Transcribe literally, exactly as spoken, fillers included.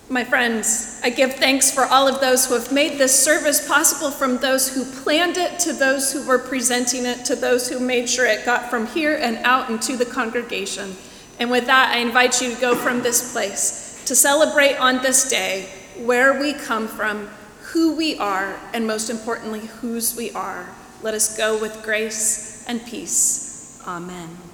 My friends, I give thanks for all of those who have made this service possible, from those who planned it to those who were presenting it to those who made sure it got from here and out into the congregation. And with that, I invite you to go from this place to celebrate on this day where we come from, who we are, and most importantly, whose we are. Let us go with grace and peace. Amen.